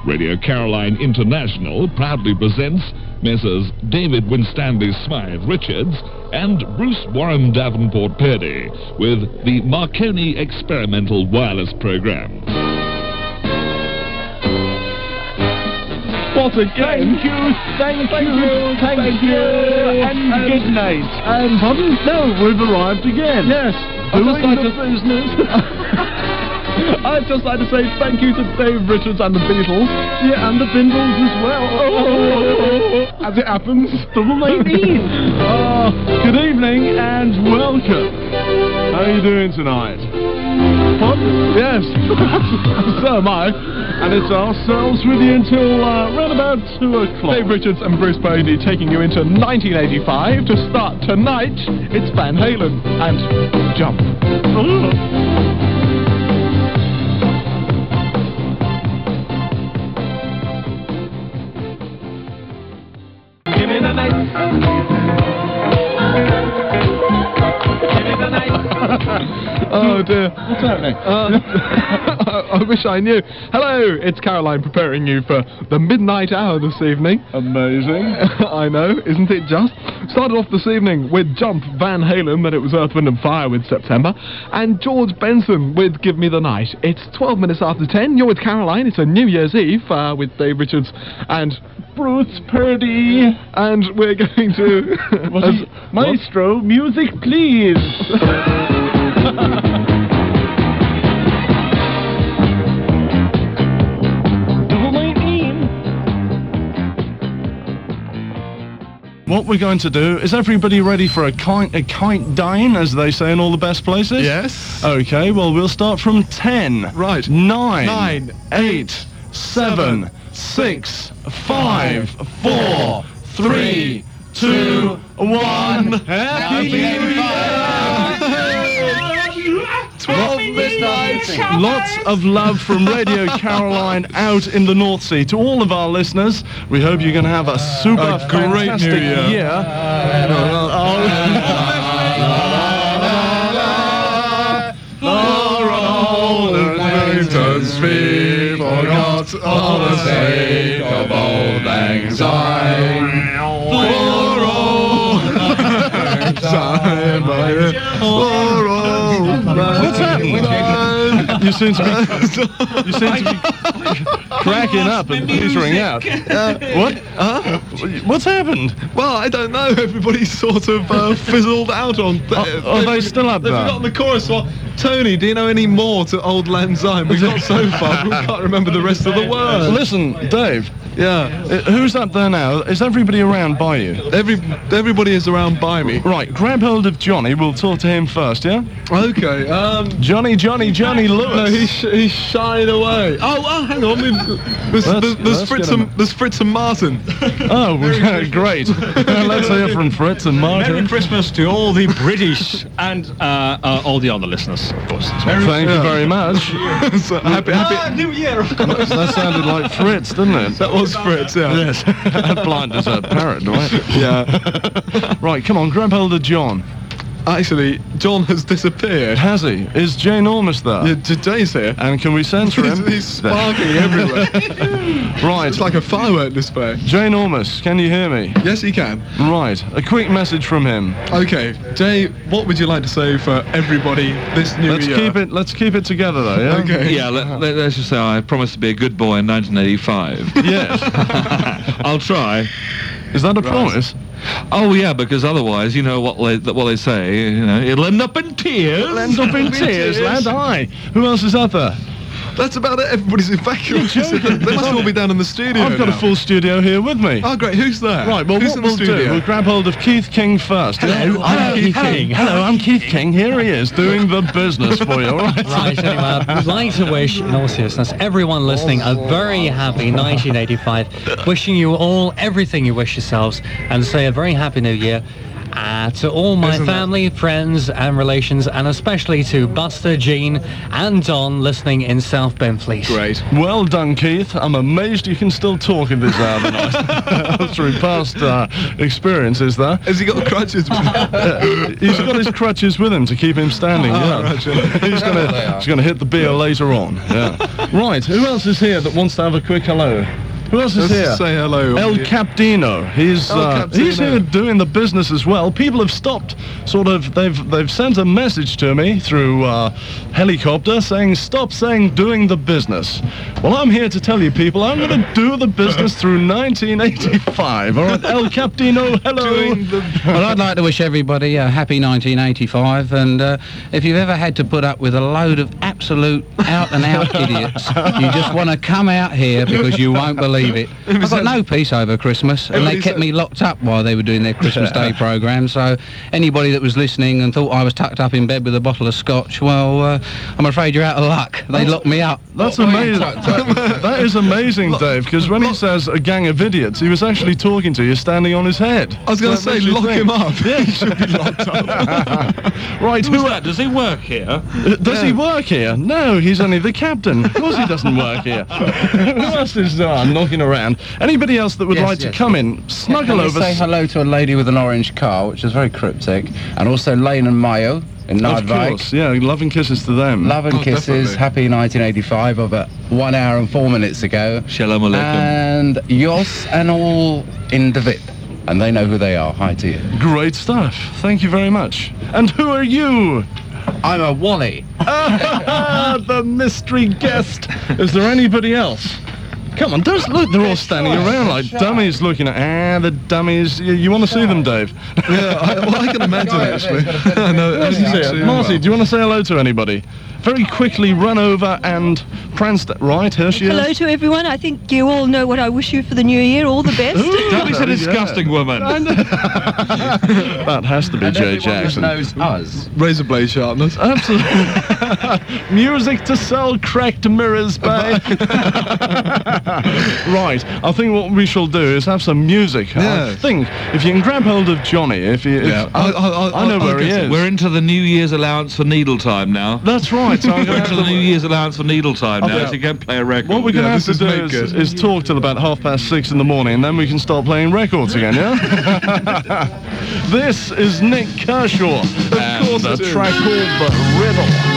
Radio Caroline International proudly presents Messrs. David Winstanley Smythe Richards and Bruce Warren Davenport Purdy with the Marconi Experimental Wireless Program. What again? Thank you, and good night. And pardon? No, we've arrived again. Yes, I'd just like to say thank you to Dave Richards and the Beatles. Yeah, and the Bindles as well. As it happens, double 19. Good evening and welcome. How are you doing tonight? Pardon? Yes. So am I. And it's ourselves with you until around about 2 o'clock. Dave Richards and Bruce Purdy taking you into 1985. To start tonight, it's Van Halen and Jump. Give me the night. Give me the night. Oh dear, what's happening? I wish I knew. Hello, it's Caroline preparing you for the midnight hour this evening. Amazing. I know, isn't it just? Started off this evening with Jump, Van Halen, then it was Earth, Wind and Fire with September, and George Benson with Give Me the Night. It's 12 minutes after 10, you're with Caroline, it's a New Year's Eve with Dave Richards and Bruce Purdy, and we're going to... Maestro, music please! What we're going to do, is everybody ready for a kite dine, as they say in all the best places? Yes. Okay, well, we'll start from 10. Right. 9, 8, 7, 6, 5, 4, 3, 2, 1. Happy New Year! 12 midnight. Lots of love from Radio Caroline out in the North Sea. To all of our listeners, we hope you're going to have a super great New Year. We forgot all the sake of old lang syne. For old lang syne. What's happening? You seem to be cracking up and petering out. What? What's happened? Well, I don't know. Everybody's sort of fizzled out on... Are they still up there? They've forgotten the chorus. Well, Tony, do you know any more to Old Lang Syne? We've got so far, we can't remember the rest of the words. Listen, Dave. Yeah. Who's up there now? Is everybody around by you? Everybody is around by me. Right, grab hold of Johnny. We'll talk to him first, yeah? Okay, Johnny Lewis. No, he's shying away. Oh, hang on. There's Fritz and Martin. Oh, great. Let's hear from Fritz and Martin. Merry Christmas to all the British and all the other listeners, of course. Thank you very much. So, happy New Year, of course. That sounded like Fritz, didn't it? That was Fritz, yeah. Yes. Blind as a parrot, right? Yeah. Right, come on, grab hold of John. Actually, John has disappeared. Has he? Is Jay Normus there? Yeah, Jay's here. And can we censor him? He's sparking everywhere. Right. It's like a firework display. Jay Normus, can you hear me? Yes, he can. Right. A quick message from him. Okay. Jay, what would you like to say for everybody this new year? Let's keep it together, though, yeah? Okay. Yeah, let's just say I promised to be a good boy in 1985. Yes. I'll try. Is that a promise? Oh yeah, because otherwise, you know what they say. You know, it'll end up in tears. It'll end up in tears, lad. Aye. Who else is up there? That's about it. Everybody's evacuated. They must all be down in the studio. I've got a full studio here with me. Oh, great. Who's there? Right, well, what we'll do, we'll grab hold of Keith King first. Hello, I'm Keith King. Hello, I'm Keith King. Here he is, doing the business for you, all right? Right, anyway, I'd like to wish, in all seriousness, everyone listening a very happy 1985, wishing you all everything you wish yourselves, and say a very happy new year. To all my Isn't family, friends and relations, and especially to Buster, Jean and Don listening in South Benfleet. Great. Well done, Keith. I'm amazed you can still talk at this hour of the night. Through past experiences there. Has he got crutches with him? He's got his crutches with him to keep him standing. He's gonna hit the beer later on. Yeah. Right, who else is here that wants to have a quick hello? Who else is here? Say hello. El Capdino. He's here doing the business as well. People have stopped, they've sent a message to me through helicopter saying, stop saying doing the business. Well, I'm here to tell you people, I'm going to do the business through 1985. All right, El Capdino, hello. Well, I'd like to wish everybody a happy 1985, and if you've ever had to put up with a load of absolute out-and-out idiots, you just want to come out here because you won't believe it. I've got no peace over Christmas, and they kept me locked up while they were doing their Christmas Day programme, so anybody that was listening and thought I was tucked up in bed with a bottle of scotch, well, I'm afraid you're out of luck. They locked me up. That's amazing. That is amazing, Dave, because when he says a gang of idiots, he was actually talking to you standing on his head. I was going to say, lock him up. Yeah, he should be locked up. Right, Who's that? Does he work here? Does he work here? No, he's only the captain. Of course he doesn't work here. Who else is knocking around? Anybody else that would like to come in, snuggle over. Say hello to a lady with an orange car, which is very cryptic, and also Lane and Mayo in Of Nardwijk. course, yeah, love and kisses to them. Love and kisses, happy 1985 about 1 hour and 4 minutes ago. Shalom Aleichem. And Jos and all in the VIP. And they know who they are. Hi to you. Great stuff. Thank you very much. And who are you? I'm a Wally. The mystery guest. Is there anybody else? Come on, don't look, they're all standing around like dummies looking at, the dummies. You want to see them, Dave? Yeah, I can imagine actually. Marty, do you want to say hello to anybody? Very quickly run over and prance that. Right, here she is. Hello to everyone. I think you all know what I wish you for the new year. All the best. Debbie's a disgusting woman. That has to be Jay Jackson. Knows us. Razor blade sharpness. Absolutely. Music to sell cracked mirrors, babe. Right, I think what we shall do is have some music. Yeah. I think if you can grab hold of Johnny, I know where he is. We're into the New Year's allowance for needle time now. That's right. So I'm We're going into the New Year's allowance for needle time now, so you can play a record. What we're going to have to this do is is talk till about 6:30 in the morning, and then we can start playing records again, yeah? This is Nick Kershaw, and course a it is. track called The Riddle.